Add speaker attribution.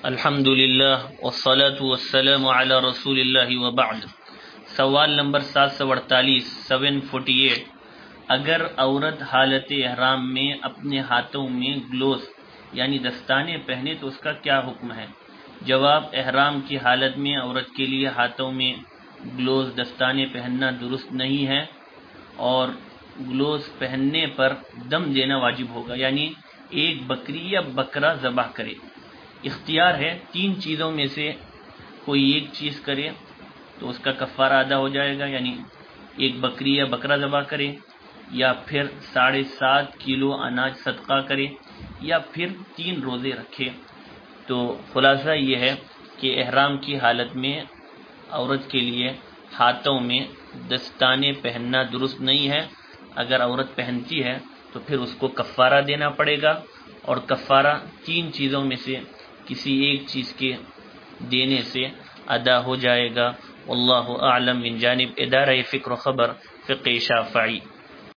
Speaker 1: الحمد للہ والصلاة والسلام علی رسول اللہ وبعد۔ سوال نمبر 748 اگر عورت حالت احرام میں اپنے ہاتھوں میں گلوز یعنی دستانے پہنے تو اس کا کیا حکم ہے؟ جواب، احرام کی حالت میں عورت کے لیے ہاتھوں میں گلوز دستانے پہننا درست نہیں ہے، اور گلوز پہننے پر دم دینا واجب ہوگا، یعنی ایک بکری یا بکرا ذبح کرے۔ اختیار ہے، 3 چیزوں میں سے کوئی ایک چیز کرے تو اس کا کفارہ ادا ہو جائے گا، یعنی ایک بکری یا بکرا ذبح کرے، یا پھر 7.5 کلو اناج صدقہ کرے، یا پھر 3 روزے رکھے۔ تو خلاصہ یہ ہے کہ احرام کی حالت میں عورت کے لیے ہاتھوں میں دستانے پہننا درست نہیں ہے۔ اگر عورت پہنتی ہے تو پھر اس کو کفارہ دینا پڑے گا، اور کفارہ 3 چیزوں میں سے کسی ایک چیز کے دینے سے ادا ہو جائے گا۔ واللہ اعلم۔ من جانب ادارہ فکر و خبر فقہ شافعی۔